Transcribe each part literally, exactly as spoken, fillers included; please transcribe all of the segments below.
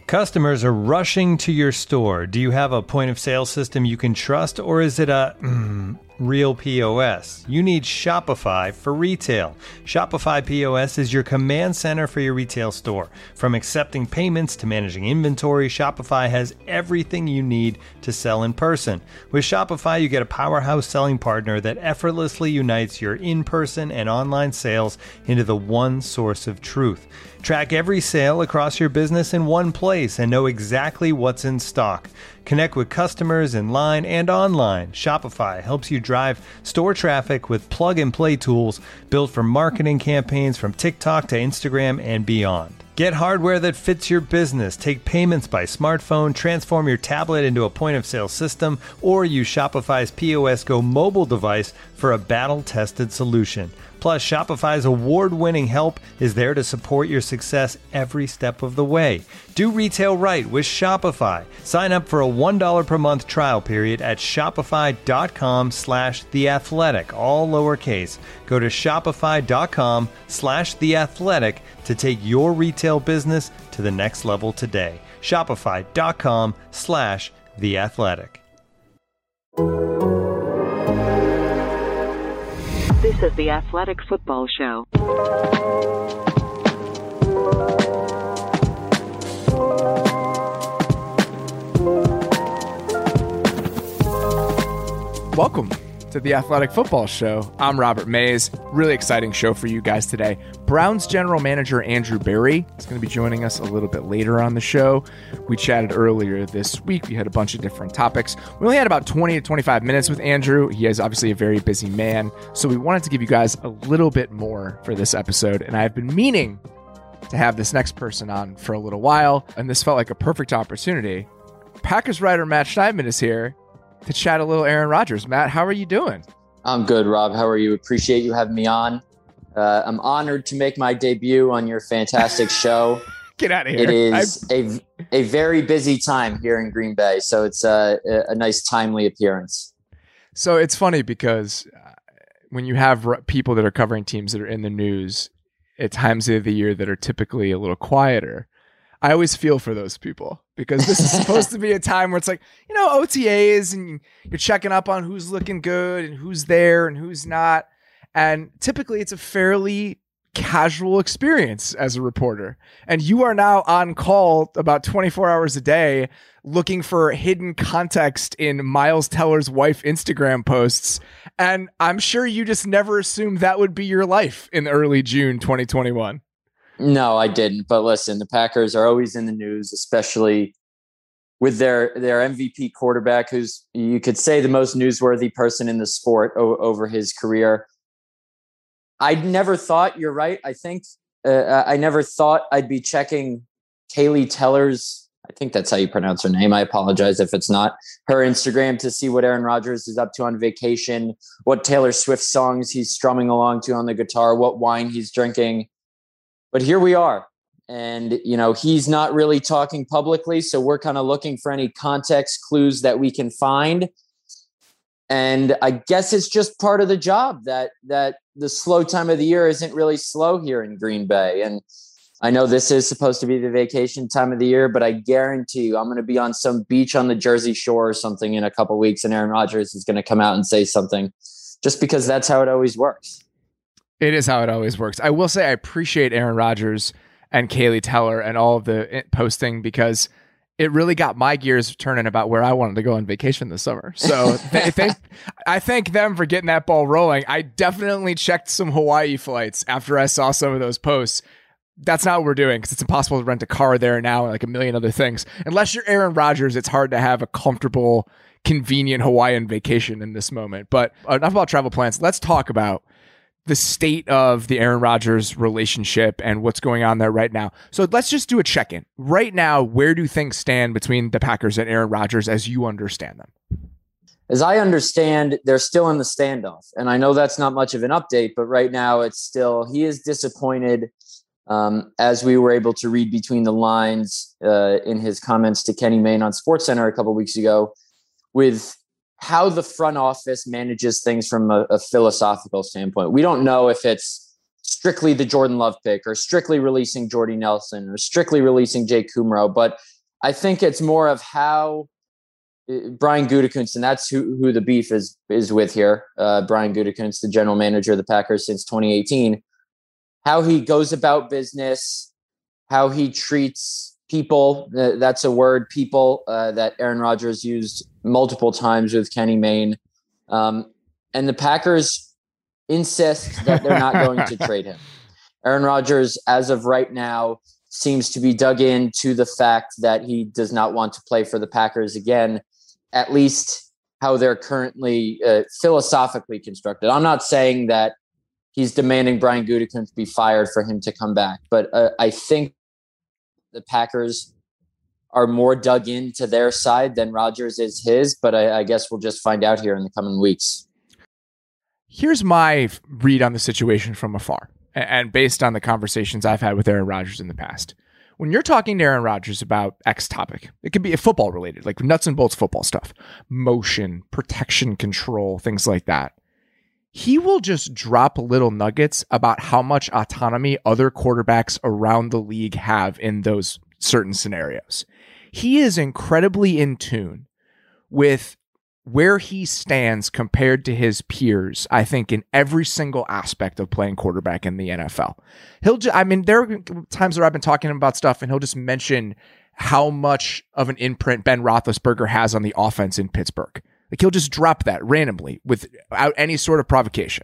Customers are rushing to your store. Do you have a point of sale system you can trust, or is it a mm, real P O S? You need Shopify for retail. Shopify P O S is your command center for your retail store. From accepting payments to managing inventory, Shopify has everything you need to sell in person. With Shopify, you get a powerhouse selling partner that effortlessly unites your in-person and online sales into the one source of truth. Track every sale across your business in one place and know exactly what's in stock. Connect with customers in line and online. Shopify helps you drive store traffic with plug-and-play tools built for marketing campaigns from TikTok to Instagram and beyond. Get hardware that fits your business. Take payments by smartphone, transform your tablet into a point-of-sale system, or use Shopify's P O S Go mobile device for a battle-tested solution. Plus, Shopify's award-winning help is there to support your success every step of the way. Do retail right with Shopify. Sign up for a one dollar per month trial period at shopify.com slash theathletic, all lowercase. Go to shopify.com slash theathletic to take your retail business to the next level today. Shopify.com slash theathletic. This is the Athletic Football Show. Welcome to the Athletic Football Show. I'm Robert Mays. Really exciting show for you guys today. Browns general manager Andrew Berry is going to be joining us a little bit later on the show. We chatted earlier this week. We had a bunch of different topics. We only had about twenty to twenty-five minutes with Andrew. He is obviously a very busy man, so we wanted to give you guys a little bit more for this episode, and I've been meaning to have this next person on for a little while, and this felt like a perfect opportunity. Packers writer Matt Schneidman is here to chat a little Aaron Rodgers. Matt, how are you doing? I'm good, Rob. How are you? Appreciate you having me on. Uh, I'm honored to make my debut on your fantastic show. Get out of here. It is a a very busy time here in Green Bay, so it's a, a nice, timely appearance. So it's funny because uh, when you have r- people that are covering teams that are in the news at times of the year that are typically a little quieter, I always feel for those people because this is supposed to be a time where it's like, you know, O T As and you're checking up on who's looking good and who's there and who's not. And typically it's a fairly casual experience as a reporter. And you are now on call about twenty-four hours a day looking for hidden context in Miles Teller's wife Instagram posts. And I'm sure you just never assumed that would be your life in early June twenty twenty-one. No, I didn't. But listen, the Packers are always in the news, especially with their, their M V P quarterback, who's, you could say, the most newsworthy person in the sport o- over his career. I never thought, you're right, I think, uh, I never thought I'd be checking Kaylee Teller's, I think that's how you pronounce her name. I apologize if it's not, her Instagram to see what Aaron Rodgers is up to on vacation, what Taylor Swift songs he's strumming along to on the guitar, what wine he's drinking. But here we are. And, you know, he's not really talking publicly. So we're kind of looking for any context clues that we can find. And I guess it's just part of the job that that the slow time of the year isn't really slow here in Green Bay. And I know this is supposed to be the vacation time of the year, but I guarantee you I'm going to be on some beach on the Jersey Shore or something in a couple of weeks, and Aaron Rodgers is going to come out and say something, just because that's how it always works. It is how it always works. I will say I appreciate Aaron Rodgers and Kaylee Teller and all of the posting, because it really got my gears turning about where I wanted to go on vacation this summer. So they think, I thank them for getting that ball rolling. I definitely checked some Hawaii flights after I saw some of those posts. That's not what we're doing, because it's impossible to rent a car there now and like a million other things. Unless you're Aaron Rodgers, it's hard to have a comfortable, convenient Hawaiian vacation in this moment. But enough about travel plans. Let's talk about the state of the Aaron Rodgers relationship and what's going on there right now. So let's just do a check-in. Right now, where do things stand between the Packers and Aaron Rodgers as you understand them? As I understand, they're still in the standoff. And I know that's not much of an update, but right now it's still, he is disappointed, um, as we were able to read between the lines uh, in his comments to Kenny Mayne on SportsCenter a couple of weeks ago, with how the front office manages things from a, a philosophical standpoint. We don't know if it's strictly the Jordan Love pick or strictly releasing Jordy Nelson or strictly releasing Jake Kumro, but I think it's more of how Brian Gutekunst, and that's who, who the beef is is with here. Uh, Brian Gutekunst, the general manager of the Packers since twenty eighteen, how he goes about business, how he treats people. Uh, that's a word, people, uh, that Aaron Rodgers used multiple times with Kenny Mayne. Um, and the Packers insist that they're not going to trade him. Aaron Rodgers, as of right now, seems to be dug into the fact that he does not want to play for the Packers again, at least how they're currently uh, philosophically constructed. I'm not saying that he's demanding Brian Gutekunst be fired for him to come back, but uh, I think the Packers are more dug into their side than Rodgers is his, but I, I guess we'll just find out here in the coming weeks. Here's my read on the situation from afar, and based on the conversations I've had with Aaron Rodgers in the past. When you're talking to Aaron Rodgers about X topic, it could be a football related, like nuts and bolts football stuff, motion, protection control, things like that. He will just drop little nuggets about how much autonomy other quarterbacks around the league have in those certain scenarios. He is incredibly in tune with where he stands compared to his peers, I think, in every single aspect of playing quarterback in the N F L. He'll just, I mean, there are times where I've been talking about stuff and he'll just mention how much of an imprint Ben Roethlisberger has on the offense in Pittsburgh. Like he'll just drop that randomly without any sort of provocation.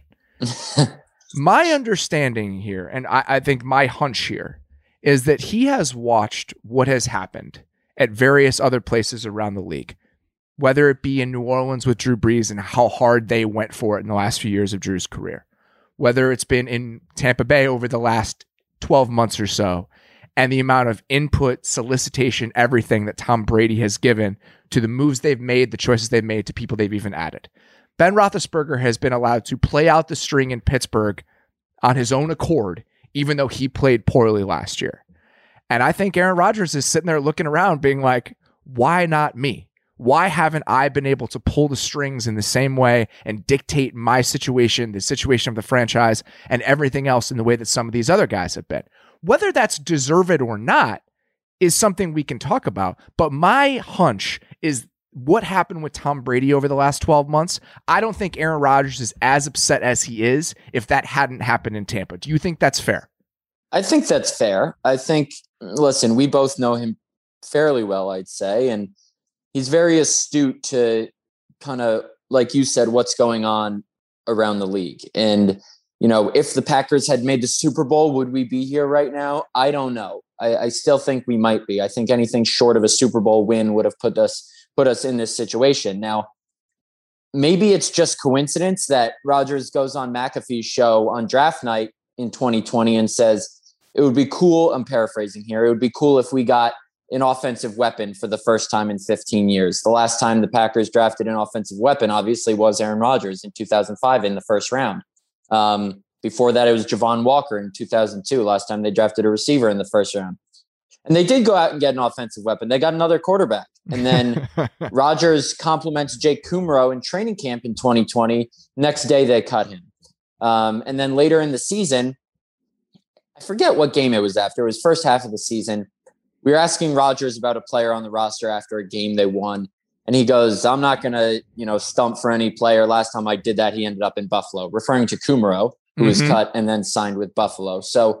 My understanding here, and I, I think my hunch here, is that he has watched what has happened at various other places around the league, whether it be in New Orleans with Drew Brees and how hard they went for it in the last few years of Drew's career, whether it's been in Tampa Bay over the last twelve months or so, and the amount of input, solicitation, everything that Tom Brady has given to the moves they've made, the choices they've made, to people they've even added. Ben Roethlisberger has been allowed to play out the string in Pittsburgh on his own accord, even though he played poorly last year. And I think Aaron Rodgers is sitting there looking around being like, why not me? Why haven't I been able to pull the strings in the same way and dictate my situation, the situation of the franchise, and everything else in the way that some of these other guys have been? Whether that's deserved or not is something we can talk about. But my hunch is what happened with Tom Brady over the last twelve months. I don't think Aaron Rodgers is as upset as he is if that hadn't happened in Tampa. Do you think that's fair? I think that's fair. I think, listen, we both know him fairly well, I'd say, and he's very astute to kind of, like you said, what's going on around the league. And, you know, if the Packers had made the Super Bowl, would we be here right now? I don't know. I, I still think we might be. I think anything short of a Super Bowl win would have put us put us in this situation. Now, maybe it's just coincidence that Rodgers goes on McAfee's show on draft night in twenty twenty and says, it would be cool, I'm paraphrasing here, it would be cool if we got an offensive weapon for the first time in fifteen years. The last time the Packers drafted an offensive weapon, obviously, was Aaron Rodgers in two thousand five in the first round. Um, before that, it was Javon Walker in two thousand two, last time they drafted a receiver in the first round. And they did go out and get an offensive weapon. They got another quarterback. And then Rodgers compliments Jake Kumro in training camp in twenty twenty. Next day, they cut him. Um, and then later in the season, I forget what game it was after. It was first half of the season. We were asking Rodgers about a player on the roster after a game they won. And he goes, I'm not going to, you know, stump for any player. Last time I did that, he ended up in Buffalo, referring to Kumro, who mm-hmm. was cut and then signed with Buffalo. So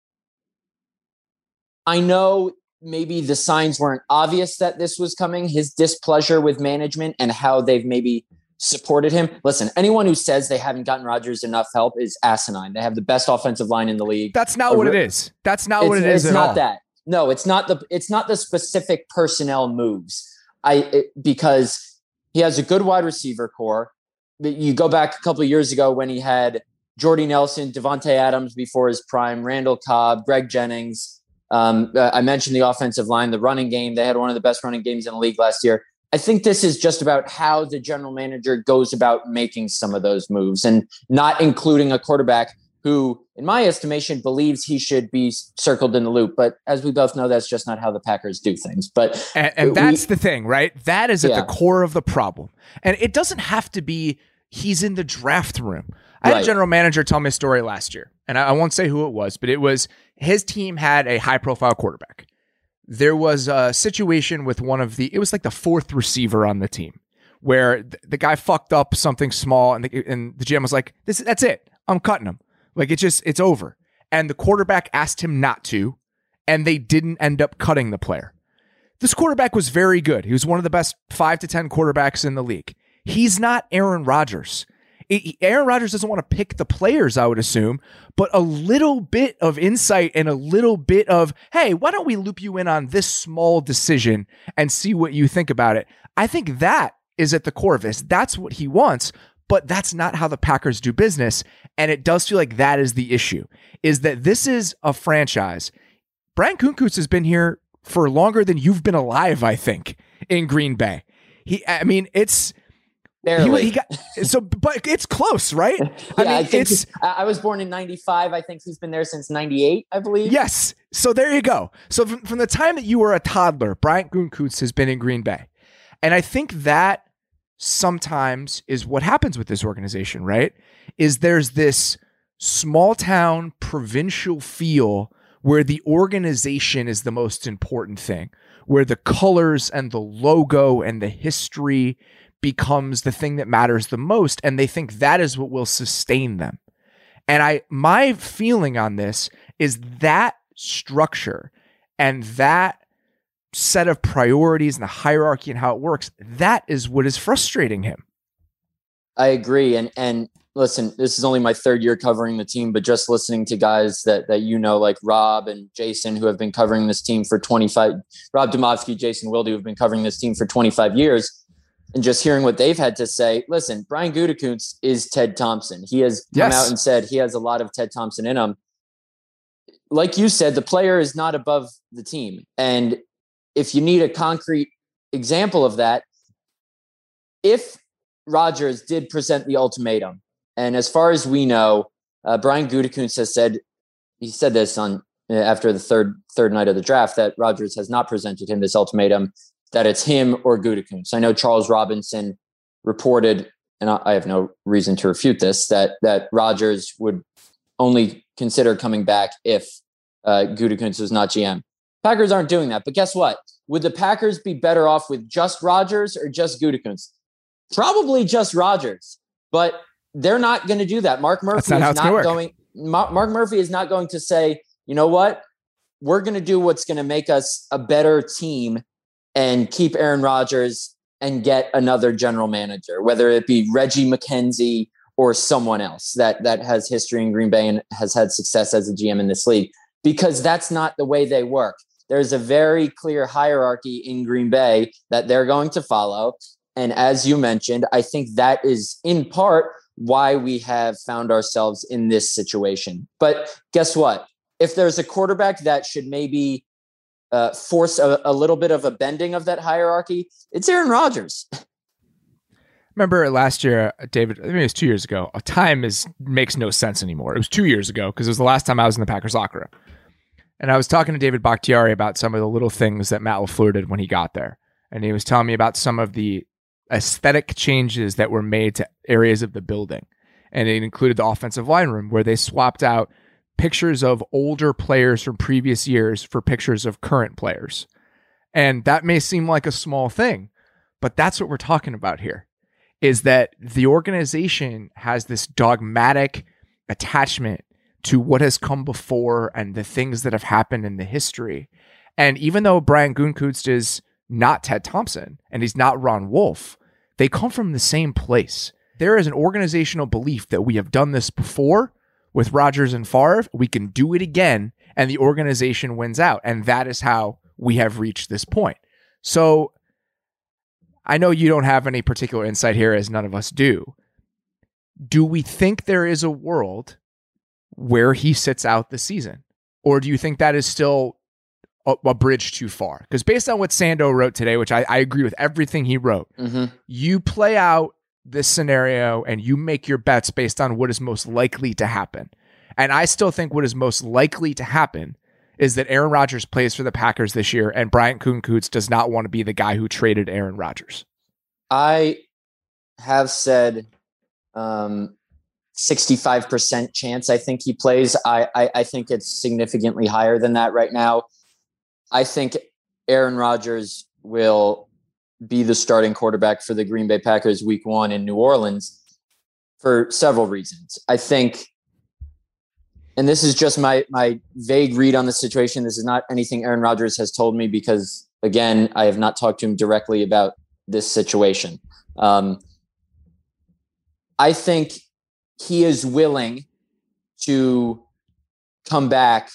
I know maybe the signs weren't obvious that this was coming, his displeasure with management and how they've maybe supported him. Listen, anyone who says they haven't gotten Rodgers enough help is asinine. They have the best offensive line in the league. That's not what it is. That's not what it is at all. It's not that. No, it's not the it's not the specific personnel moves. I it, because he has a good wide receiver core. You go back a couple of years ago when he had Jordy Nelson, Devontae Adams before his prime, Randall Cobb, Greg Jennings. Um, I mentioned the offensive line, the running game. They had one of the best running games in the league last year. I think this is just about how the general manager goes about making some of those moves and not including a quarterback who, in my estimation, believes he should be circled in the loop. But as we both know, that's just not how the Packers do things. But And, and that's we, the thing, right? That is at yeah. the core of the problem. And it doesn't have to be he's in the draft room. I had right. a general manager tell me a story last year, and I, I won't say who it was, but it was his team had a high-profile quarterback. there was a situation with one of the, it was like the fourth receiver on the team where th- the guy fucked up something small and the, and the G M was like, "This, that's it. I'm cutting him. Like it just, it's over." And the quarterback asked him not to, and they didn't end up cutting the player. This quarterback was very good. He was one of the best five to ten quarterbacks in the league. He's not Aaron Rodgers. It, Aaron Rodgers doesn't want to pick the players, I would assume, but a little bit of insight and a little bit of, hey, why don't we loop you in on this small decision and see what you think about it? I think that is at the core of this. That's what he wants, but that's not how the Packers do business. And it does feel like that is the issue, is that this is a franchise. Brian Gutekunst has been here for longer than you've been alive, I think, in Green Bay. He, I mean, it's barely. He, he got, so, but it's close, right? yeah, I mean, I think it's. I was born in ninety-five. I think he's been there since ninety-eight, I believe. Yes. So there you go. So from, from the time that you were a toddler, Brian Gutekunst has been in Green Bay, and I think that sometimes is what happens with this organization, right? Is there's this small town provincial feel where the organization is the most important thing, where the colors and the logo and the history becomes the thing that matters the most. And they think that is what will sustain them. And I, my feeling on this is that structure and that set of priorities and the hierarchy and how it works, that is what is frustrating him. I agree. And, and listen, this is only my third year covering the team, but just listening to guys that, that, you know, like Rob and Jason, who have been covering this team for twenty-five, Rob Demovsky, Jason Wilde, who have been covering this team for twenty-five years, and just hearing what they've had to say. Listen, Brian Gutekunst is Ted Thompson. He has come Yes. out and said he has a lot of Ted Thompson in him. Like you said, the player is not above the team. And if you need a concrete example of that, if Rodgers did present the ultimatum, and as far as we know, uh, Brian Gutekunst has said, he said this on uh, after the third third night of the draft, that Rodgers has not presented him this ultimatum, that it's him or Gutekunst. I know Charles Robinson reported, and I, I have no reason to refute this, that that Rodgers would only consider coming back if uh, Gutekunst was not G M. Packers aren't doing that, but guess what? Would the Packers be better off with just Rodgers or just Gutekunst? Probably just Rodgers, but they're not going to do that. Mark Murphy not is not going. Ma- Mark Murphy is not going to say, you know what, we're going to do what's going to make us a better team and keep Aaron Rodgers and get another general manager, whether it be Reggie McKenzie or someone else that that has history in Green Bay and has had success as a G M in this league, because that's not the way they work. There's a very clear hierarchy in Green Bay that they're going to follow. And as you mentioned, I think that is in part why we have found ourselves in this situation. But guess what? If there's a quarterback that should maybe uh, force a, a little bit of a bending of that hierarchy, it's Aaron Rodgers. Remember last year, David, I think it was two years ago, a time is makes no sense anymore. It was two years ago because it was the last time I was in the Packers locker room. And I was talking to David Bakhtiari about some of the little things that Matt LaFleur did when he got there. And he was telling me about some of the aesthetic changes that were made to areas of the building. And it included the offensive line room, where they swapped out pictures of older players from previous years for pictures of current players. And that may seem like a small thing, but that's what we're talking about here, is that the organization has this dogmatic attachment to what has come before and the things that have happened in the history. And even though Brian Gutekunst is not Ted Thompson and he's not Ron Wolf, they come from the same place. There is an organizational belief that we have done this before with Rodgers and Favre. We can do it again, and the organization wins out. And that is how we have reached this point. So I know you don't have any particular insight here, as none of us do. Do we think there is a world where he sits out the season? Or do you think that is still a, a bridge too far? Because based on what Sando wrote today, which I, I agree with everything he wrote, mm-hmm. you play out this scenario and you make your bets based on what is most likely to happen. And I still think what is most likely to happen is that Aaron Rodgers plays for the Packers this year, and Brian Gutekunst does not want to be the guy who traded Aaron Rodgers. I have said um, sixty-five percent chance I think he plays. I, I I think it's significantly higher than that right now. I think Aaron Rodgers will be the starting quarterback for the Green Bay Packers week one in New Orleans for several reasons. I think, and this is just my my vague read on the situation. This is not anything Aaron Rodgers has told me because, again, I have not talked to him directly about this situation. Um, I think he is willing to come back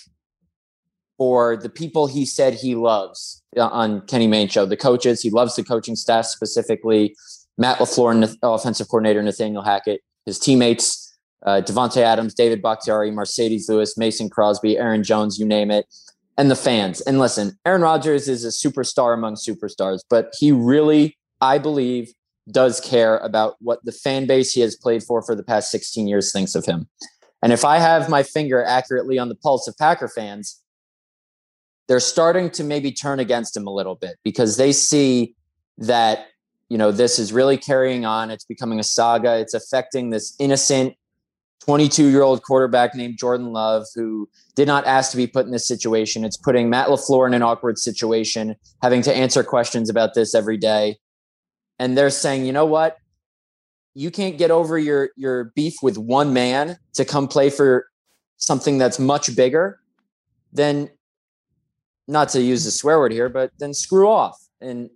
for the people he said he loves on Kenny Mayne show, the coaches. He loves the coaching staff, specifically Matt LaFleur and offensive coordinator Nathaniel Hackett, his teammates, uh, Devontae Adams, David Bakhtiari, Mercedes Lewis, Mason Crosby, Aaron Jones, you name it, and the fans. And listen, Aaron Rodgers is a superstar among superstars, but he really, I believe, does care about what the fan base he has played for for the past sixteen years thinks of him. And if I have my finger accurately on the pulse of Packer fans, they're starting to maybe turn against him a little bit because they see that, you know, this is really carrying on. It's becoming a saga. It's affecting this innocent twenty-two-year-old quarterback named Jordan Love, who did not ask to be put in this situation. It's putting Matt LaFleur in an awkward situation, having to answer questions about this every day. And they're saying, you know what? You can't get over your, your beef with one man to come play for something that's much bigger. Then, not to use a swear word here, but then screw off. And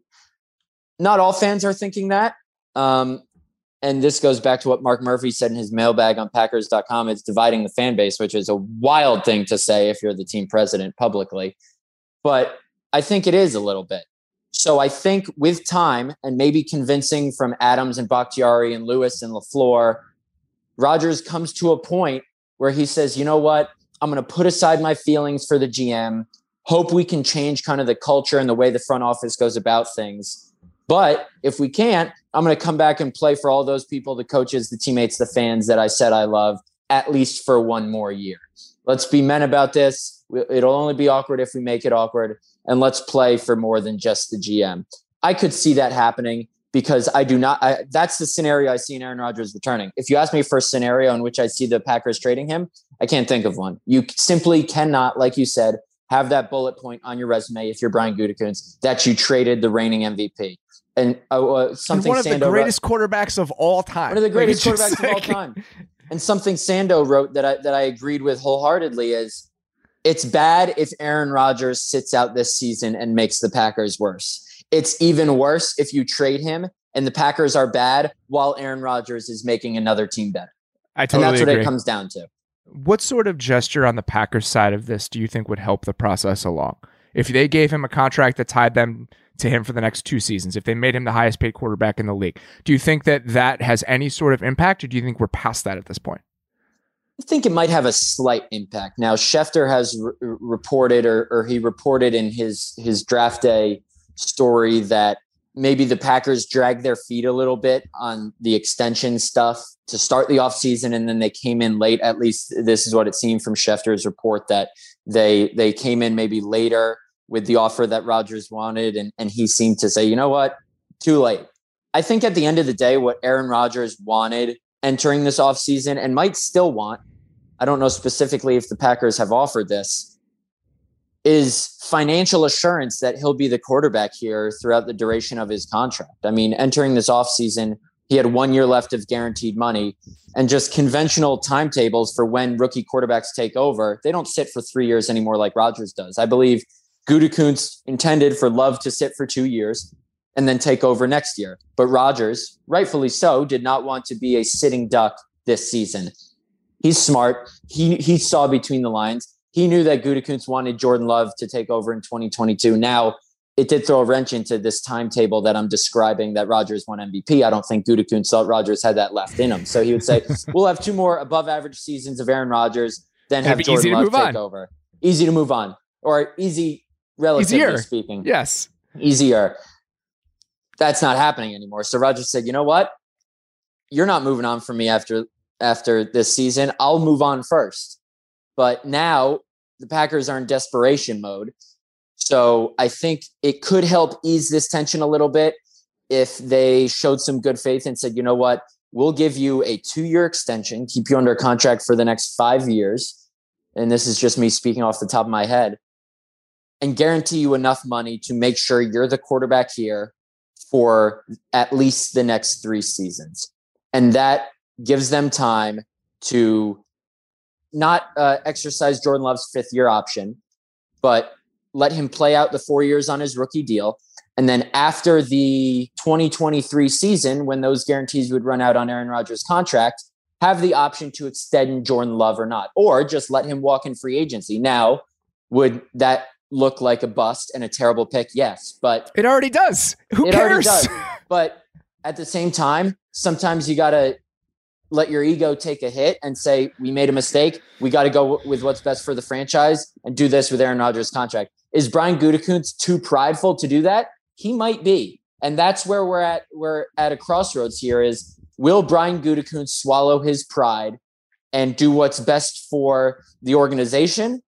not all fans are thinking that. Um, and this goes back to what Mark Murphy said in his mailbag on Packers dot com. It's dividing the fan base, which is a wild thing to say if you're the team president publicly. But I think it is a little bit. So I think with time and maybe convincing from Adams and Bakhtiari and Lewis and LaFleur, Rodgers comes to a point where he says, you know what? I'm going to put aside my feelings for the G M. Hope we can change kind of the culture and the way the front office goes about things. But if we can't, I'm going to come back and play for all those people, the coaches, the teammates, the fans that I said I love, at least for one more year. Let's be men about this. It'll only be awkward if we make it awkward. And let's play for more than just the G M. I could see that happening because I do not. I, that's the scenario I see in Aaron Rodgers returning. If you ask me for a scenario in which I see the Packers trading him, I can't think of one. You simply cannot, like you said, have that bullet point on your resume if you're Brian Gutekunst that you traded the reigning M V P. And uh, something and one of Sando the greatest wrote, quarterbacks of all time. One of the greatest like, quarterbacks like, of all time. And something Sando wrote that I that I agreed with wholeheartedly is, it's bad if Aaron Rodgers sits out this season and makes the Packers worse. It's even worse if you trade him and the Packers are bad while Aaron Rodgers is making another team better. I totally And that's what agree. it comes down to. What sort of gesture on the Packers side of this do you think would help the process along? If they gave him a contract that tied them to him for the next two seasons, if they made him the highest paid quarterback in the league, do you think that that has any sort of impact, or do you think we're past that at this point? I think it might have a slight impact. Now, Schefter has re- reported, or, or he reported in his, his draft day story, that maybe the Packers dragged their feet a little bit on the extension stuff to start the offseason, and then they came in late. At least this is what it seemed from Schefter's report, that they they came in maybe later with the offer that Rodgers wanted, and, and he seemed to say, you know what, too late. I think at the end of the day, what Aaron Rodgers wanted entering this offseason and might still want, I don't know specifically if the Packers have offered this, is financial assurance that he'll be the quarterback here throughout the duration of his contract. I mean, entering this offseason, he had one year left of guaranteed money, and just conventional timetables for when rookie quarterbacks take over. They don't sit for three years anymore like Rodgers does. I believe Gutekunst intended for Love to sit for two years and then take over next year. But Rodgers, rightfully so, did not want to be a sitting duck this season. He's smart. He he saw between the lines. He knew that Gutekunst wanted Jordan Love to take over in twenty twenty-two. Now, it did throw a wrench into this timetable that I'm describing, that Rodgers won M V P. I don't think Gutekunst thought Rodgers had that left in him. So he would say, we'll have two more above average seasons of Aaron Rodgers, then have Jordan Love take on. over. Easy to move on. Or easy, relatively Easier. speaking. Yes. Easier. That's not happening anymore. So Rodgers said, you know what? You're not moving on from me after after this season. I'll move on first. But now the Packers are in desperation mode. So I think it could help ease this tension a little bit if they showed some good faith and said, you know what, we'll give you a two-year extension, keep you under contract for the next five years. And this is just me speaking off the top of my head. and guarantee you enough money to make sure you're the quarterback here for at least the next three seasons. And that gives them time to not uh, exercise Jordan Love's fifth year option, but let him play out the four years on his rookie deal. And then after the twenty twenty-three season, when those guarantees would run out on Aaron Rodgers' contract, have the option to extend Jordan Love or not, or just let him walk in free agency. Now, would that look like a bust and a terrible pick? Yes, but it already does. Who it cares? Already does. But at the same time, sometimes you got to let your ego take a hit and say, we made a mistake. We got to go w- with what's best for the franchise and do this with Aaron Rodgers' contract. Is Brian Gutekunst too prideful to do that? He might be. And that's where we're at. We're at a crossroads here is, will Brian Gutekunst swallow his pride and do what's best for the organization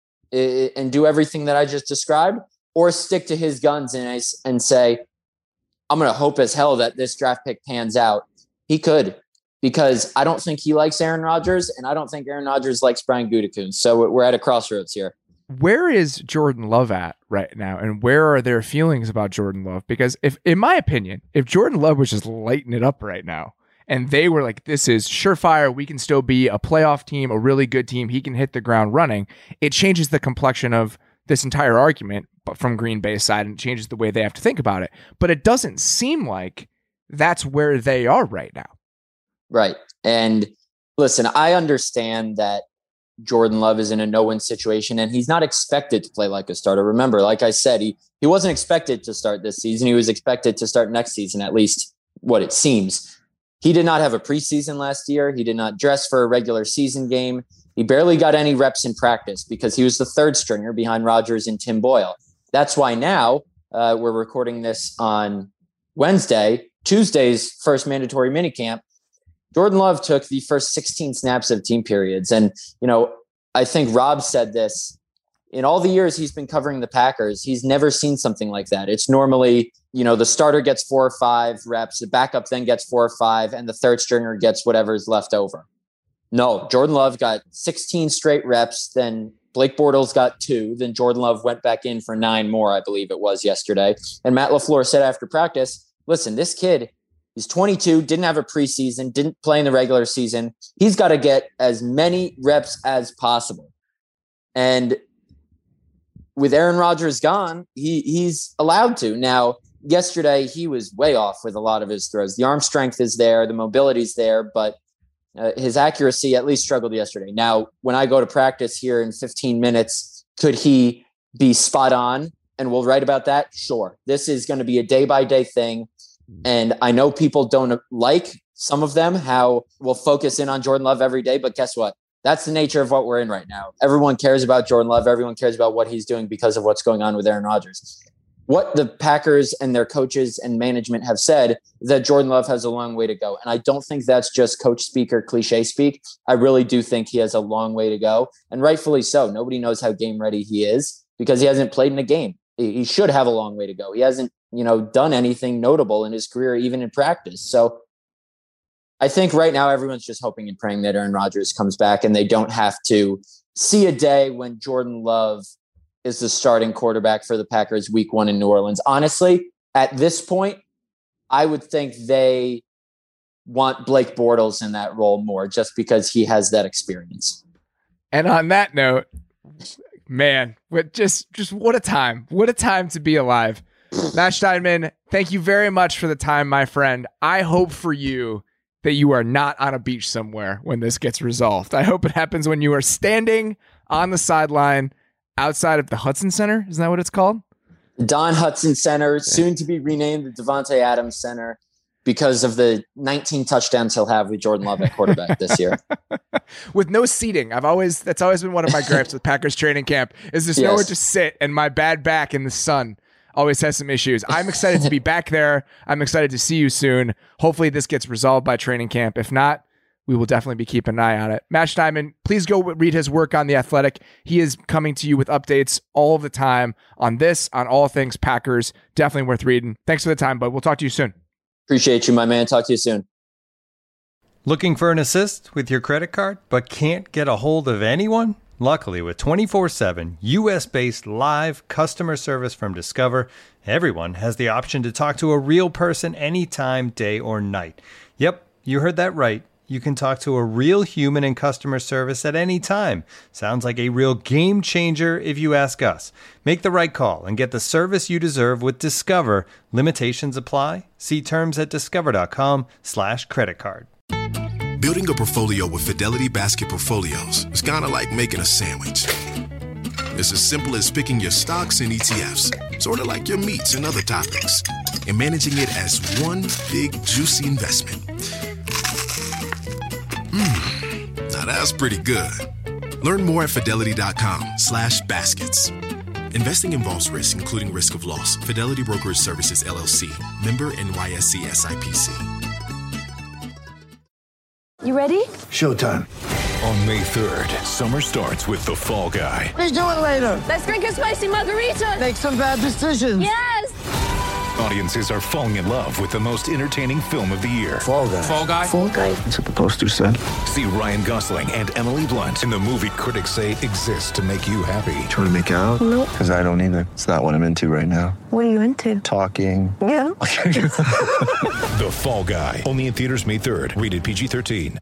and do everything that I just described, or stick to his guns and, and say, I'm going to hope as hell that this draft pick pans out? He could, because I don't think he likes Aaron Rodgers, and I don't think Aaron Rodgers likes Brian Gutekunst. So we're at a crossroads here. Where is Jordan Love at right now, and where are their feelings about Jordan Love? Because if, in my opinion, if Jordan Love was just lighting it up right now, and they were like, this is surefire, we can still be a playoff team, a really good team, he can hit the ground running, it changes the complexion of this entire argument but from Green Bay's side, and changes the way they have to think about it. But it doesn't seem like that's where they are right now. Right. And listen, I understand that Jordan Love is in a no-win situation, and he's not expected to play like a starter. Remember, like I said, he, he wasn't expected to start this season. He was expected to start next season, at least what it seems. He did not have a preseason last year. He did not dress for a regular season game. He barely got any reps in practice because he was the third stringer behind Rodgers and Tim Boyle. That's why now uh, we're recording this on Wednesday, Tuesday's first mandatory minicamp. Jordan Love took the first sixteen snaps of team periods. And, you know, I think Rob said this, in all the years he's been covering the Packers, he's never seen something like that. It's normally, you know, the starter gets four or five reps, the backup then gets four or five, and the third stringer gets whatever is left over. No, Jordan Love got sixteen straight reps, then Blake Bortles got two, then Jordan Love went back in for nine more, I believe it was yesterday. And Matt LaFleur said after practice, listen, this kid, he's twenty-two, didn't have a preseason, didn't play in the regular season. He's got to get as many reps as possible. And with Aaron Rodgers gone, he he's allowed to. Now, yesterday, he was way off with a lot of his throws. The arm strength is there, the mobility's there, but uh, his accuracy at least struggled yesterday. Now, when I go to practice here in fifteen minutes, could he be spot on? And we'll write about that? Sure. This is going to be a day-by-day thing. And I know people don't like, some of them, how we'll focus in on Jordan Love every day, but guess what? That's the nature of what we're in right now. Everyone cares about Jordan Love. Everyone cares about what he's doing because of what's going on with Aaron Rodgers. What the Packers and their coaches and management have said is that Jordan Love has a long way to go. And I don't think that's just coach speak or cliche speak. I really do think he has a long way to go, and rightfully so. Nobody knows how game ready he is because he hasn't played in a game. He should have a long way to go. He hasn't, you know, done anything notable in his career, even in practice. So I think right now everyone's just hoping and praying that Aaron Rodgers comes back and they don't have to see a day when Jordan Love is the starting quarterback for the Packers week one in New Orleans. Honestly, at this point, I would think they want Blake Bortles in that role more just because he has that experience. And on that note, man, what just just what a time. What a time to be alive. Matt Steinman, thank you very much for the time, my friend. I hope for you that you are not on a beach somewhere when this gets resolved. I hope it happens when you are standing on the sideline outside of the Hudson Center. Isn't that what it's called? Don Hudson Center, soon to be renamed the Devontae Adams Center because of the nineteen touchdowns he'll have with Jordan Love at quarterback this year. With no seating. I've always, that's always been one of my gripes with Packers training camp, is there's yes. nowhere to sit, and my bad back in the sun always has some issues. I'm excited to be back there. I'm excited to see you soon. Hopefully this gets resolved by training camp. If not, we will definitely be keeping an eye on it. Matt Steinman, please go read his work on The Athletic. He is coming to you with updates all the time on this, on all things Packers. Definitely worth reading. Thanks for the time, bud. We'll talk to you soon. Appreciate you, my man. Talk to you soon. Looking for an assist with your credit card, but can't get a hold of anyone? Luckily, with twenty-four seven U S-based live customer service from Discover, everyone has the option to talk to a real person anytime, day or night. Yep, you heard that right. You can talk to a real human in customer service at any time. Sounds like a real game changer if you ask us. Make the right call and get the service you deserve with Discover. Limitations apply. See terms at discover.com slash credit card. Building a portfolio with Fidelity Basket Portfolios is kind of like making a sandwich. It's as simple as picking your stocks and E T Fs, sort of like your meats and other topics, and managing it as one big juicy investment. Mmm, now that's pretty good. Learn more at fidelity.com slash baskets. Investing involves risk, including risk of loss. Fidelity Brokerage Services, L L C. Member N Y S E S I P C. You ready? Showtime. On May third, summer starts with The Fall Guy. Let's do it later. Let's drink a spicy margarita. Make some bad decisions. Yes! Audiences are falling in love with the most entertaining film of the year. Fall Guy. Fall Guy. Fall guy. That's what the poster said. See Ryan Gosling and Emily Blunt in the movie critics say exists to make you happy. Trying to make it out? Nope. Because I don't either. It's not what I'm into right now. What are you into? Talking. Yeah. The Fall Guy. Only in theaters May third. Rated P G thirteen.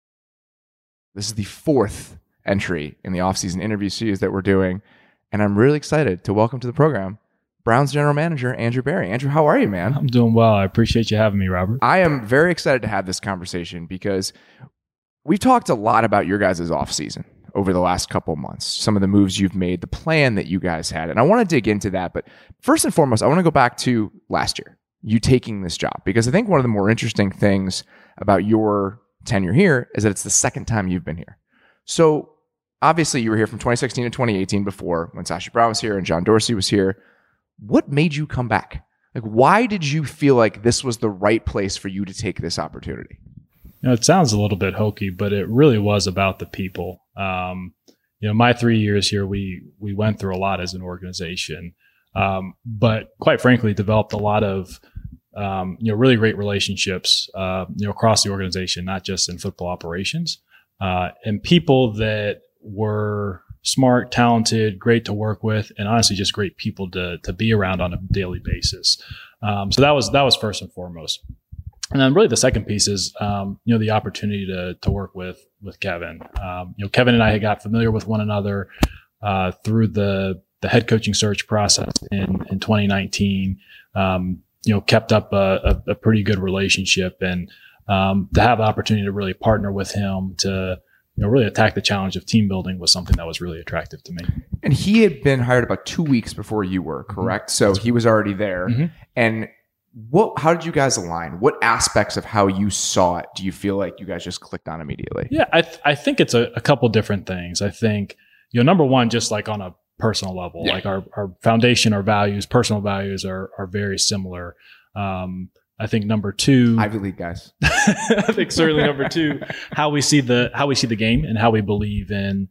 This is the fourth entry in the offseason interview series that we're doing, and I'm really excited to welcome to the program Browns General Manager Andrew Berry. Andrew, how are you, man? I'm doing well. I appreciate you having me, Robert. I am very excited to have this conversation because we've talked a lot about your guys' offseason over the last couple of months, some of the moves you've made, the plan that you guys had, and I want to dig into that. But first and foremost, I want to go back to last year, you taking this job, because I think one of the more interesting things about your tenure here is that it's the second time you've been here. So obviously you were here from twenty sixteen to twenty eighteen before, when Sashi Brown was here and John Dorsey was here. What made you come back? Like, why did you feel like this was the right place for you to take this opportunity? You know, it sounds a little bit hokey, but it really was about the people. Um, you know, my three years here, we we went through a lot as an organization, um, but quite frankly, developed a lot of Um, you know, really great relationships, uh, you know, across the organization, not just in football operations, uh, and people that were smart, talented, great to work with, and honestly, just great people to to be around on a daily basis. Um, so that was that was first and foremost. And then really the second piece is, um, you know, the opportunity to to work with with Kevin. Um, you know, Kevin and I had got familiar with one another uh, through the the head coaching search process in in twenty nineteen. Um, you know, kept up a, a, a pretty good relationship, and um, to have the opportunity to really partner with him to, you know, really attack the challenge of team building was something that was really attractive to me. And he had been hired about two weeks before you were, correct? Mm-hmm. So he was already there. Mm-hmm. And what? How did you guys align? What aspects of how you saw it do you feel like you guys just clicked on immediately? Yeah, I th- I think it's a, a couple different things. I think, you know, number one, just like on a personal level, yeah. like our, our foundation, our values, personal values are are very similar. Um, I think number two, Ivy League guys. I think certainly number two, how we see the how we see the game and how we believe in,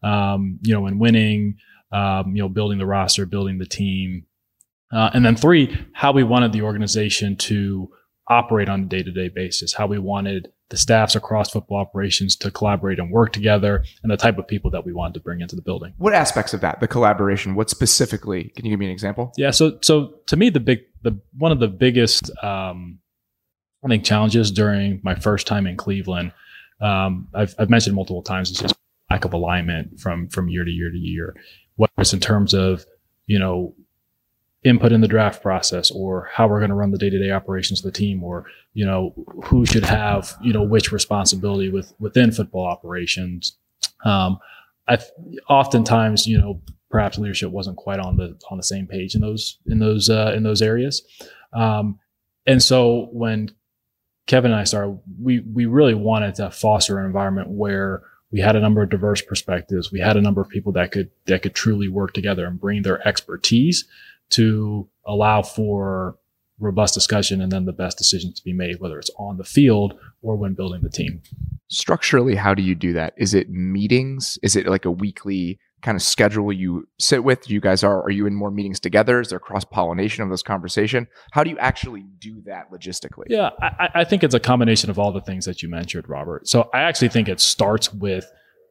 um, you know, in winning, um, you know, building the roster, building the team, uh, and then three, how we wanted the organization to operate on a day-to-day basis, how we wanted the staffs across football operations to collaborate and work together, and the type of people that we wanted to bring into the building. What aspects of that, the collaboration, what specifically, can you give me an example? Yeah. So, so to me, the big, the, one of the biggest, um, I think challenges during my first time in Cleveland, um, I've, I've mentioned multiple times, is just lack of alignment from, from year to year to year, whether it's in terms of, you know, input in the draft process, or how we're going to run the day-to-day operations of the team, or, you know, who should have, you know, which responsibility with within football operations. Um, I oftentimes, you know, perhaps leadership wasn't quite on the on the same page in those in those uh, in those areas. Um, and so when Kevin and I started, we we really wanted to foster an environment where we had a number of diverse perspectives. We had a number of people that could that could truly work together and bring their expertise to allow for robust discussion and then the best decisions to be made, whether it's on the field or when building the team. Structurally, how do you do that? Is it meetings? Is it like a weekly kind of schedule you sit with? You guys are, are you in more meetings together? Is there cross-pollination of this conversation? How do you actually do that logistically? Yeah, I, I think it's a combination of all the things that you mentioned, Robert. So I actually think it starts with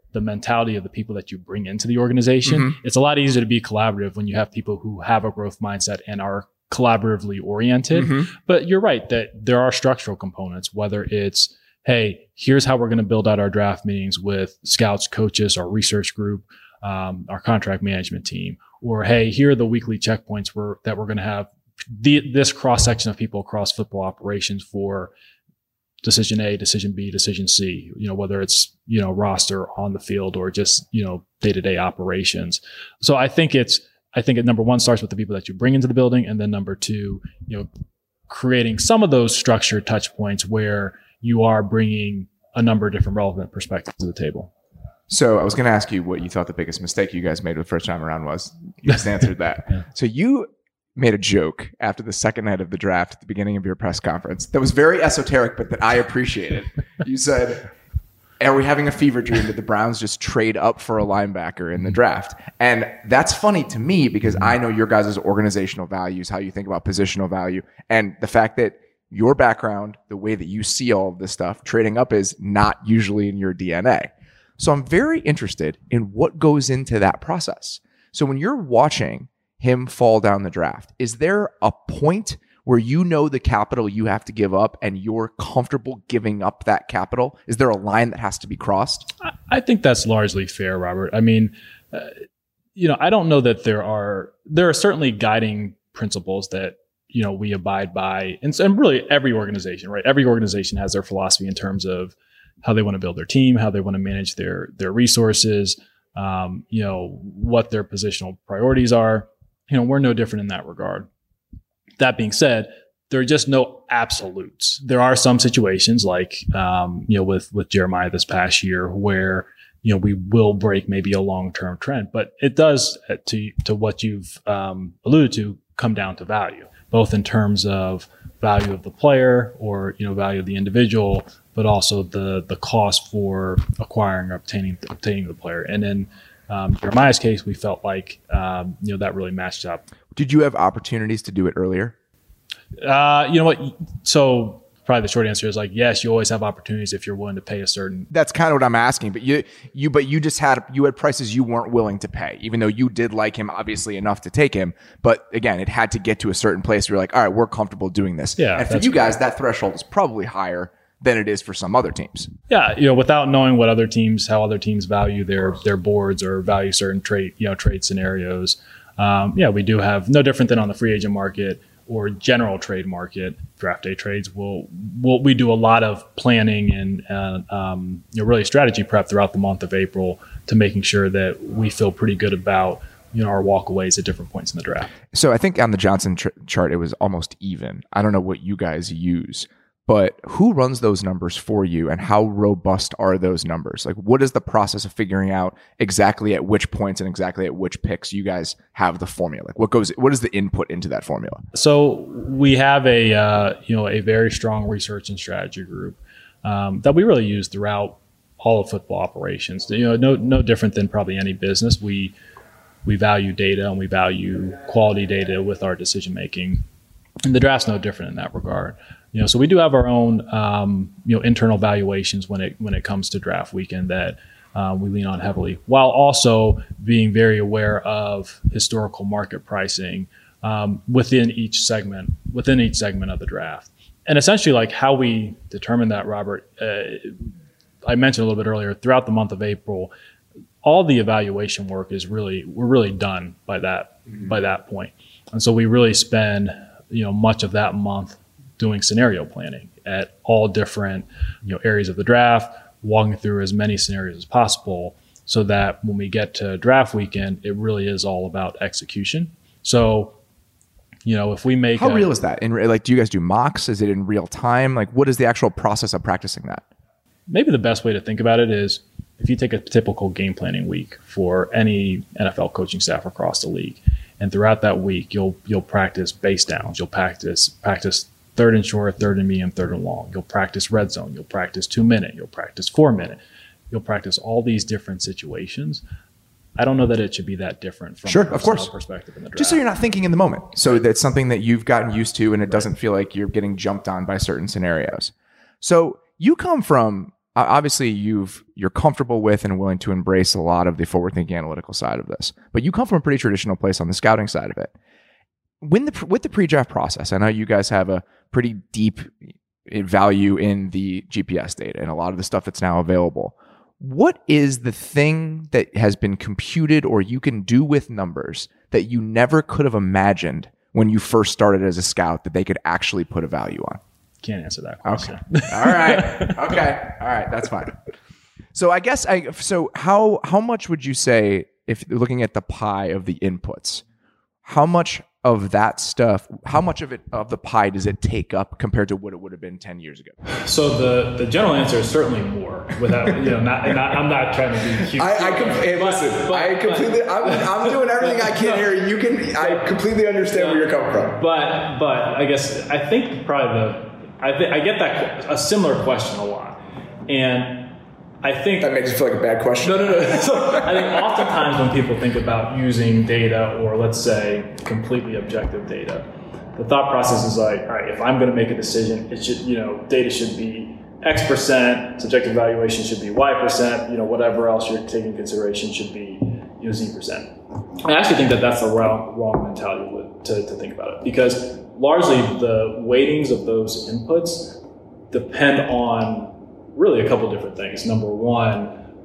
the mentality of the people that you bring into the organization. Mm-hmm. It's a lot easier to be collaborative when you have people who have a growth mindset and are collaboratively oriented. Mm-hmm. But you're right that there are structural components, whether it's, hey, here's how we're going to build out our draft meetings with scouts, coaches, our research group, um, our contract management team, or hey, here are the weekly checkpoints we're, that we're going to have the, this cross section of people across football operations for decision A, decision B, decision C, you know, whether it's, you know, roster on the field or just, you know, day-to-day operations. So I think it's, I think it number one starts with the people that you bring into the building. And then number two, you know, creating some of those structured touch points where you are bringing a number of different relevant perspectives to the table. So I was going to ask you what you thought the biggest mistake you guys made the first time around was. You just answered that. Yeah. So you made a joke after the second night of the draft at the beginning of your press conference that was very esoteric, but that I appreciated. You said, are we having a fever dream that the Browns just trade up for a linebacker in the draft? And that's funny to me because I know your guys' organizational values, how you think about positional value, and the fact that your background, the way that you see all of this stuff, trading up is not usually in your D N A. So I'm very interested in what goes into that process. So when you're watching him fall down the draft, is there a point where you know the capital you have to give up and you're comfortable giving up that capital? Is there a line that has to be crossed? I think that's largely fair, Robert. I mean, uh, you know, I don't know that there are, there are certainly guiding principles that, you know, we abide by. And, and really every organization, right? Every organization has their philosophy in terms of how they want to build their team, how they want to manage their, their resources, um, you know, what their positional priorities are. You know, we're no different in that regard. That being said, there are just no absolutes. There are some situations like, um, you know, with, with Jeremiah this past year where, you know, we will break maybe a long-term trend, but it does, uh, to, to what you've um, alluded to, come down to value, both in terms of value of the player or, you know, value of the individual, but also the, the cost for acquiring or obtaining, obtaining the player. And then, Um, Jeremiah's case, we felt like, um, you know, that really matched up. Did you have opportunities to do it earlier? Uh, you know what? So probably the short answer is like, yes, you always have opportunities if you're willing to pay a certain. That's kind of what I'm asking, but you, you, but you just had, you had prices you weren't willing to pay, even though you did like him obviously enough to take him. But again, it had to get to a certain place where you're like, all right, we're comfortable doing this. Yeah. And for you guys, that threshold is probably higher than it is for some other teams. Yeah, you know, without knowing what other teams, how other teams value their their boards or value certain trade, you know, trade scenarios. Um, yeah, we do have no different than on the free agent market or general trade market, draft day trades. We'll, we'll we do a lot of planning and uh, um, you know, really strategy prep throughout the month of April to making sure that we feel pretty good about, you know, our walkaways at different points in the draft. So I think on the Johnson tr- chart, it was almost even. I don't know what you guys use, but who runs those numbers for you and how robust are those numbers? Like, what is the process of figuring out exactly at which points and exactly at which picks you guys have the formula? Like, what goes, what is the input into that formula? So we have a, uh, you know, a very strong research and strategy group um, that we really use throughout all of football operations. You know, no, no different than probably any business. We, we value data and we value quality data with our decision making, and the draft's no different in that regard. You know, so we do have our own, um, you know, internal valuations when it when it comes to draft weekend that uh, we lean on heavily, while also being very aware of historical market pricing um, within each segment, within each segment of the draft. And essentially, like how we determine that, Robert, uh, I mentioned a little bit earlier. Throughout the month of April, all the evaluation work is really we're really done by that mm-hmm. by that point, and so we really spend, you know, much of that month doing scenario planning at all different, you know, areas of the draft, walking through as many scenarios as possible so that when we get to draft weekend, it really is all about execution. So, you know, if we make How a, real is that? In like, do you guys do mocks? Is it in real time? Like, what is the actual process of practicing that? Maybe the best way to think about it is if you take a typical game planning week for any N F L coaching staff across the league, and throughout that week, you'll you'll practice base downs, you'll practice practice third and short, third and medium, third and long. You'll practice red zone. You'll practice two minute. You'll practice four minute. You'll practice all these different situations. I don't know that it should be that different from sure, a of course. perspective in the draft. Just so you're not thinking in the moment. So that's something that you've gotten used to and it doesn't feel like you're getting jumped on by certain scenarios. So you come from obviously you've you're comfortable with and willing to embrace a lot of the forward-thinking analytical side of this, but you come from a pretty traditional place on the scouting side of it. When the with the pre-draft process, I know you guys have a pretty deep value in the G P S data and a lot of the stuff that's now available. What is the thing that has been computed or you can do with numbers that you never could have imagined when you first started as a scout that they could actually put a value on? Can't answer that question. Okay. All right. Okay. All right. That's fine. So I guess I, so how, how much would you say, if you're looking at the pie of the inputs, how much of that stuff, how much of it, of the pie does it take up compared to what it would have been ten years ago? So the, the general answer is certainly more without, you know, not, not I'm not trying to be cute. I, I com- hey, but, listen, but, I completely, but, I'm, I'm doing everything I can here. You can, I completely understand where you're coming from. But, but I guess, I think probably the, I, th- I get that, a similar question a lot. And I think that makes you feel like a bad question. No, no, no. So I think oftentimes when people think about using data, or let's say completely objective data, the thought process is like, all right, if I'm going to make a decision, it should, you know, data should be X percent, subjective evaluation should be Y percent, you know, whatever else you're taking into consideration should be, you know, Z percent. I actually think that that's the wrong, wrong mentality with, to, to think about it, because largely the weightings of those inputs depend on really a couple different things. Number one,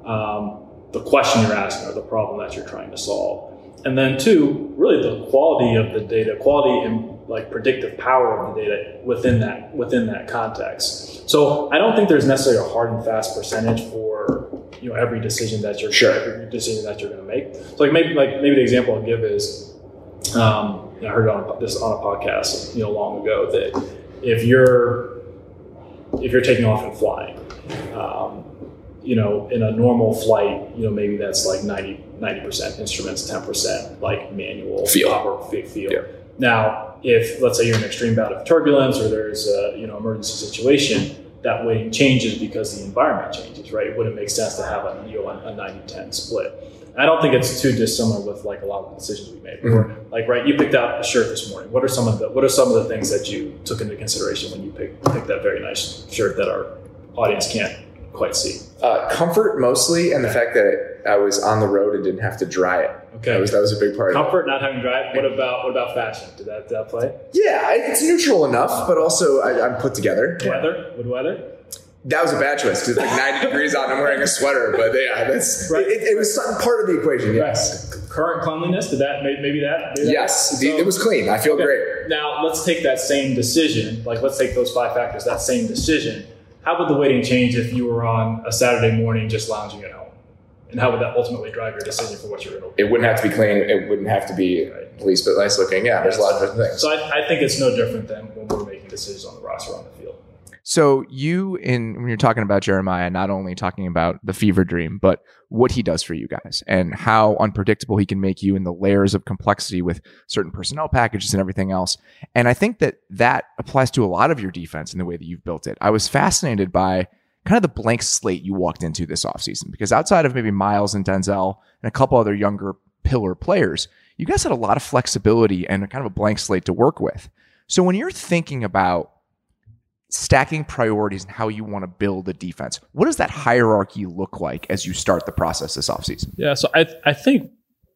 um, the question you're asking or the problem that you're trying to solve. And then two, really the quality of the data, quality and like predictive power of the data within that within that context. So I don't think there's necessarily a hard and fast percentage for, you know, every decision that you're sure. every decision that you're going to make. So like maybe like maybe the example I'll give is, um, I heard it on this on a podcast, you know, long ago, that if you're if you're taking off and flying, um, you know, in a normal flight, you know, maybe that's like ninety percent instruments, ten percent like manual feel. Proper feel. Yeah. Now, if let's say you're in an extreme bout of turbulence or there's a, you know, emergency situation, that weighting changes because the environment changes, right? It wouldn't make sense to have a, you know, a ninety ten split. I don't think it's too dissimilar with like a lot of the decisions we made. Mm-hmm. Or like, right, you picked out a shirt this morning. What are some of the What are some of the things that you took into consideration when you picked picked that very nice shirt that our audience can't quite see? Uh, comfort mostly, and the fact that I was on the road and didn't have to dry it. Okay, that was that was a big part. Comfort, of it. not having to dry it. What about what about fashion? Did that, did that play? Yeah, it's neutral enough, but also I, I'm put together. Weather, with weather. That was a bad choice because it's like ninety degrees out and I'm wearing a sweater. But yeah, that's right. it, it was some part of the equation. Yes. Right. Current cleanliness. Did that maybe that? Maybe yes, that? So, it was clean. I feel okay. great. Now let's take that same decision. Like let's take those five factors. That same decision. How would the weighting change if you were on a Saturday morning just lounging at home? And how would that ultimately drive your decision for what you're going to do? It wouldn't have to be clean. It wouldn't have to be right. Police, but nice looking. Yeah, there's yes. a lot of different things. So I, I think it's no different than when we're making decisions on the roster on the field. So you, in when you're talking about Jeremiah, not only talking about the fever dream, but what he does for you guys and how unpredictable he can make you in the layers of complexity with certain personnel packages and everything else. And I think that that applies to a lot of your defense in the way that you've built it. I was fascinated by kind of the blank slate you walked into this offseason, because outside of maybe Miles and Denzel and a couple other younger pillar players, you guys had a lot of flexibility and kind of a blank slate to work with. So when you're thinking about stacking priorities and how you want to build a defense, what does that hierarchy look like as you start the process this offseason? Yeah, so I I think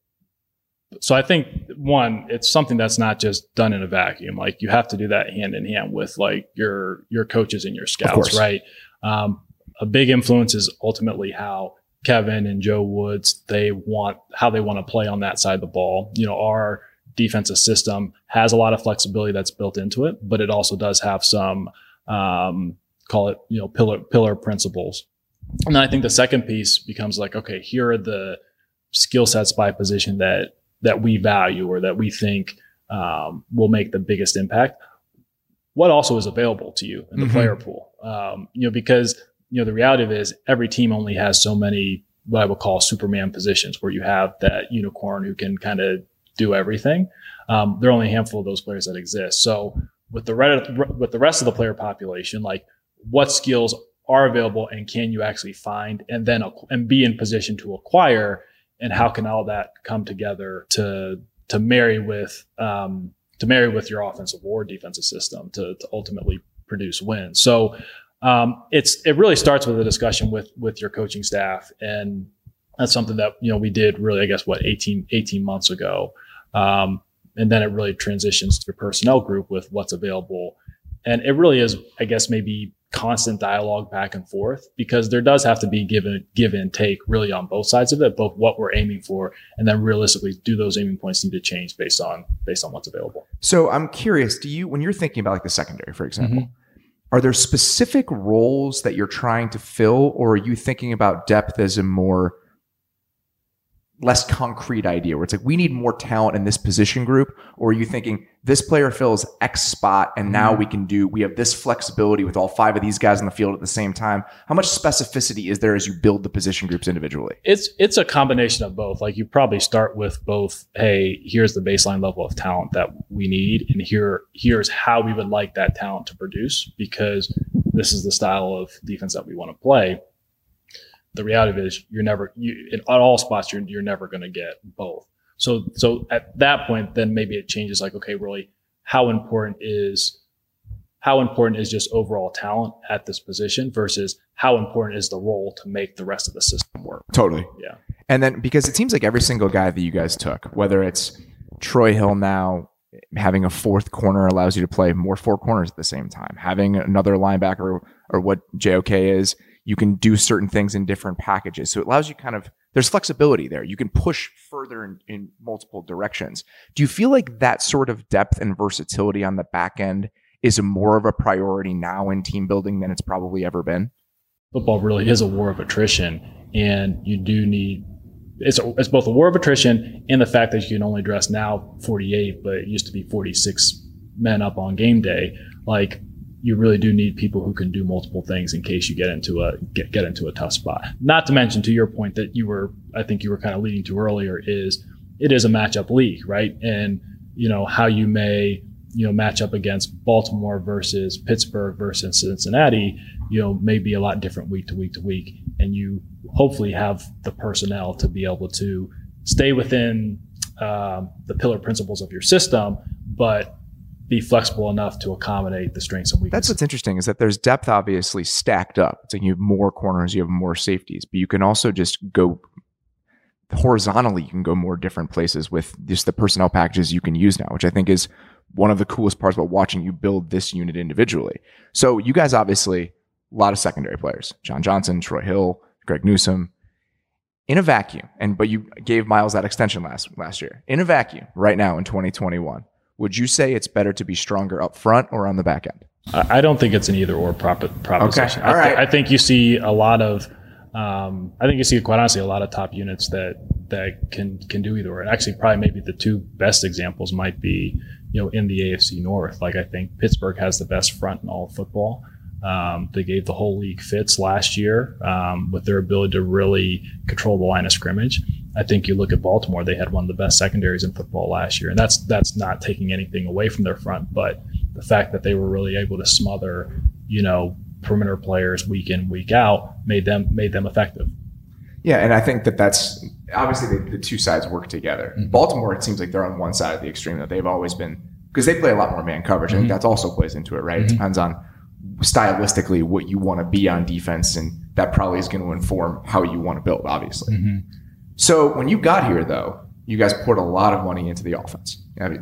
so I think one, it's something that's not just done in a vacuum. Like you have to do that hand in hand with like your your coaches and your scouts, right? Um, a big influence is ultimately how Kevin and Joe Woods, they want how they want to play on that side of the ball. You know, our defensive system has a lot of flexibility that's built into it, but it also does have some Um, call it, you know, pillar, pillar principles. And then I think the second piece becomes like, okay, here are the skill sets by position that, that we value or that we think, um, will make the biggest impact. What also is available to you in the mm-hmm. player pool? Um, you know, because, you know, the reality of it is every team only has so many, what I would call Superman positions, where you have that unicorn who can kind of do everything. Um, there are only a handful of those players that exist. So, with the rest, with the rest of the player population, like what skills are available and can you actually find and then and be in position to acquire, and how can all that come together to to marry with um, to marry with your offensive or defensive system to, to ultimately produce wins. So Um, it's it really starts with a discussion with with your coaching staff, and that's something that you know we did really, I guess, what eighteen, eighteen months ago, um, and then it really transitions to your personnel group with what's available, and it really is, I guess, maybe constant dialogue back and forth, because there does have to be give and give and take really on both sides of it, both what we're aiming for, and then realistically, do those aiming points need to change based on based on what's available. So I'm curious, do you, when you're thinking about like the secondary, for example, mm-hmm. are there specific roles that you're trying to fill, or are you thinking about depth as a more less concrete idea where it's like, we need more talent in this position group? Or are you thinking this player fills X spot and now we can do, we have this flexibility with all five of these guys on the field at the same time? How much specificity is there as you build the position groups individually? It's, it's a combination of both. Like you probably start with both, hey, here's the baseline level of talent that we need, and here, here's how we would like that talent to produce, because this is the style of defense that we want to play. The reality is you're never, you, in, at all spots, you're, you're never going to get both. So, so at that point, then maybe it changes like, okay, really, how important is, how important is just overall talent at this position versus how important is the role to make the rest of the system work? Totally. Yeah. And then, because it seems like every single guy that you guys took, whether it's Troy Hill now, having a fourth corner allows you to play more four corners at the same time. Having another linebacker, or, or what J O K is, you can do certain things in different packages. So it allows you kind of, there's flexibility there. You can push further in, in multiple directions. Do you feel like that sort of depth and versatility on the back end is a more of a priority now in team building than it's probably ever been? Football really is a war of attrition, and you do need, it's, a, it's both a war of attrition and the fact that you can only dress now forty-eight, but it used to be forty-six men up on game day. Like, you really do need people who can do multiple things in case you get into a get, get into a tough spot. Not to mention, to your point that you were, I think you were kind of leading to earlier, is it is a matchup league, right? And you know how you may you know match up against Baltimore versus Pittsburgh versus Cincinnati, you know, may be a lot different week to week to week, and you hopefully have the personnel to be able to stay within um, the pillar principles of your system, but be flexible enough to accommodate the strengths and weaknesses. That's what's interesting, is that there's depth obviously stacked up. It's like you have more corners, you have more safeties, but you can also just go horizontally. You can go more different places with just the personnel packages you can use now, which I think is one of the coolest parts about watching you build this unit individually. So you guys obviously, a lot of secondary players, John Johnson, Troy Hill, Greg Newsome, in a vacuum. And, but you gave Miles that extension last, last year. In a vacuum right now in twenty twenty-one, would you say it's better to be stronger up front or on the back end? I don't think it's an either or prop- proposition. Okay. All right. I, th- I think you see a lot of, um, I think you see quite honestly a lot of top units that that can can do either or. And actually, probably maybe the two best examples might be, you know, in the A F C North. Like I think Pittsburgh has the best front in all of football. Um, they gave the whole league fits last year um, with their ability to really control the line of scrimmage. I think you look at Baltimore; they had one of the best secondaries in football last year, and that's that's not taking anything away from their front, but the fact that they were really able to smother, you know, perimeter players week in, week out made them made them effective. Yeah, and I think that that's obviously the, the two sides work together. Mm-hmm. Baltimore, it seems like they're on one side of the extreme that they've always been, because they play a lot more man coverage. Mm-hmm. I think that's also plays into it, right? Mm-hmm. It depends on stylistically what you want to be on defense, and that probably is going to inform how you want to build, obviously. Mm-hmm. So when you got here, though, you guys poured a lot of money into the offense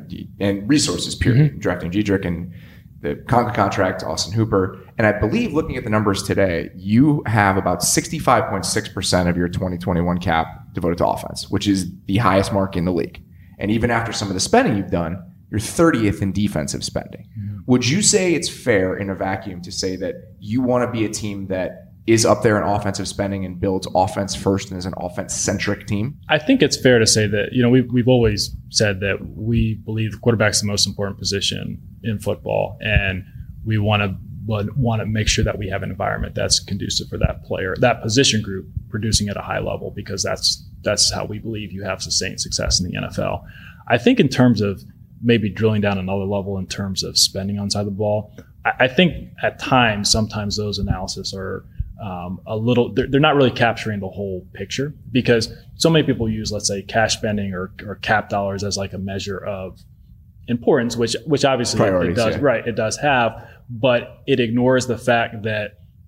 and resources, period. Mm-hmm. Drafting Jedrick and the Conca contract, Austin Hooper. And I believe, looking at the numbers today, you have about sixty-five point six percent of your twenty twenty-one cap devoted to offense, which is the highest mark in the league. And even after some of the spending you've done, you're thirtieth in defensive spending. Mm-hmm. Would you say it's fair in a vacuum to say that you want to be a team that is up there in offensive spending and builds offense first and is an offense-centric team? I think it's fair to say that, you know, we've, we've always said that we believe the quarterback's the most important position in football, and we want to want to make sure that we have an environment that's conducive for that player, that position group producing at a high level, because that's that's how we believe you have sustained success in the N F L. I think in terms of maybe drilling down another level in terms of spending on side of the ball, I, I think at times, sometimes those analyses are Um, a little, they're, they're not really capturing the whole picture, because so many people use, let's say, cash spending or, or cap dollars as like a measure of importance, which which obviously it does, yeah. right? It does have, but it ignores the fact that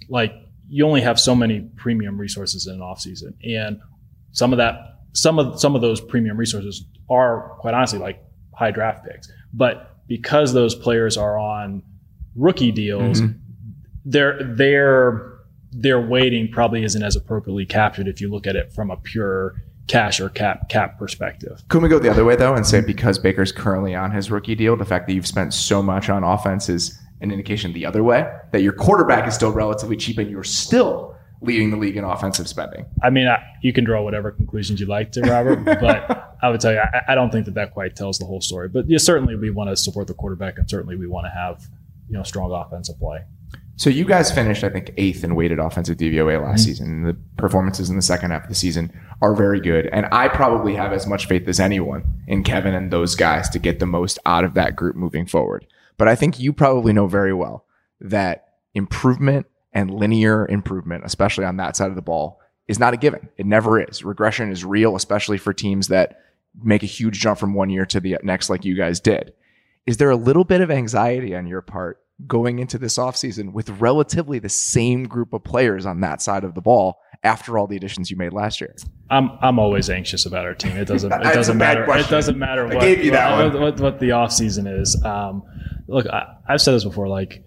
like you only have so many premium resources in an off season, and some of that, some of some of those premium resources are quite honestly like high draft picks. But because those players are on rookie deals, mm-hmm. their their their weighting probably isn't as appropriately captured if you look at it from a pure cash or cap cap perspective. Couldn't we go the other way though and say because Baker's currently on his rookie deal, the fact that you've spent so much on offense is an indication the other way, that your quarterback is still relatively cheap and you're still leading the league in offensive spending? I mean, I, you can draw whatever conclusions you like to, Robert, but I would tell you, I, I don't think that that quite tells the whole story. But yeah, certainly we want to support the quarterback, and certainly we want to have, you know, strong offensive play. So you guys finished, I think, eighth in weighted offensive D V O A last mm-hmm. season. The performances in the second half of the season are very good. And I probably have as much faith as anyone in Kevin and those guys to get the most out of that group moving forward. But I think you probably know very well that improvement and linear improvement, especially on that side of the ball, is not a given. It never is. Regression is real, especially for teams that make a huge jump from one year to the next like you guys did. Is there a little bit of anxiety on your part going into this offseason with relatively the same group of players on that side of the ball after all the additions you made last year? I'm I'm always anxious about our team. It doesn't it doesn't matter. It doesn't matter what, I gave you that what, one. what, what the offseason is. Um, look, I, I've said this before, like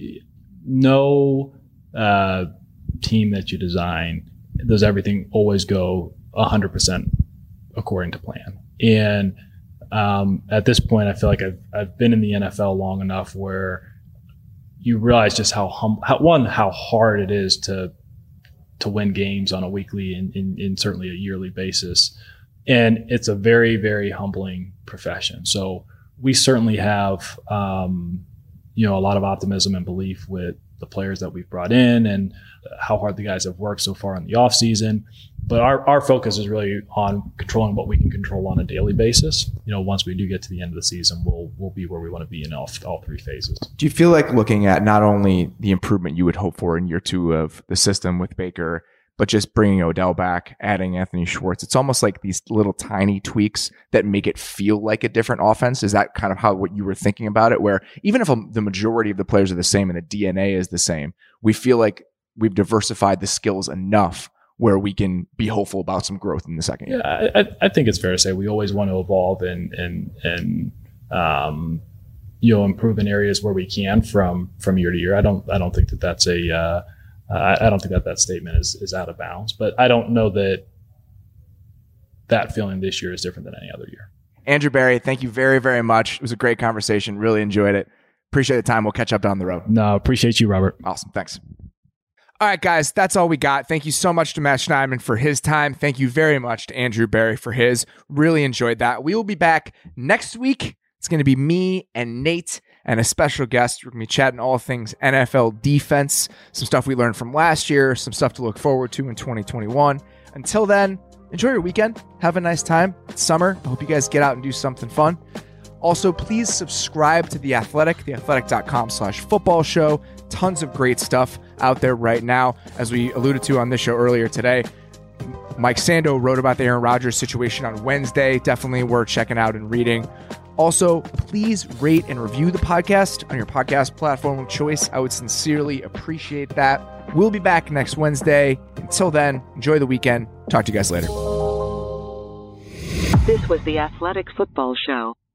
no uh, team that you design does everything always go one hundred percent according to plan. And um, at this point, I feel like I've I've been in the N F L long enough where you realize just how, hum- how one, how hard it is to to win games on a weekly and, and, and certainly a yearly basis. And it's a very, very humbling profession. So we certainly have, um, you know, a lot of optimism and belief with the players that we've brought in and how hard the guys have worked so far in the off season. But our, our focus is really on controlling what we can control on a daily basis. You know, once we do get to the end of the season, we'll we'll be where we want to be in all, all three phases. Do you feel like looking at not only the improvement you would hope for in year two of the system with Baker, but just bringing Odell back, adding Anthony Schwartz, it's almost like these little tiny tweaks that make it feel like a different offense? Is that kind of how what you were thinking about it, where even if a, the majority of the players are the same and the D N A is the same, we feel like we've diversified the skills enough where we can be hopeful about some growth in the second year? Yeah, I, I think it's fair to say we always want to evolve and and and um, you know, improve in areas where we can from from year to year. I don't I don't think that that's a uh, I, I don't think that that statement is is out of bounds. But I don't know that that feeling this year is different than any other year. Andrew Berry, thank you very very much. It was a great conversation. Really enjoyed it. Appreciate the time. We'll catch up down the road. No, appreciate you, Robert. Awesome. Thanks. All right, guys, that's all we got. Thank you so much to Matt Schneidman for his time. Thank you very much to Andrew Berry for his. Really enjoyed that. We will be back next week. It's going to be me and Nate and a special guest. We're going to be chatting all things N F L defense, some stuff we learned from last year, some stuff to look forward to in twenty twenty-one. Until then, enjoy your weekend. Have a nice time. It's summer. I hope you guys get out and do something fun. Also, please subscribe to The Athletic, theathletic.com slash football show. Tons of great stuff out there right now. As we alluded to on this show earlier today, Mike Sando wrote about the Aaron Rodgers situation on Wednesday. Definitely worth checking out and reading. Also, please rate and review the podcast on your podcast platform of choice. I would sincerely appreciate that. We'll be back next Wednesday. Until then, enjoy the weekend. Talk to you guys later. This was the Athletic Football Show.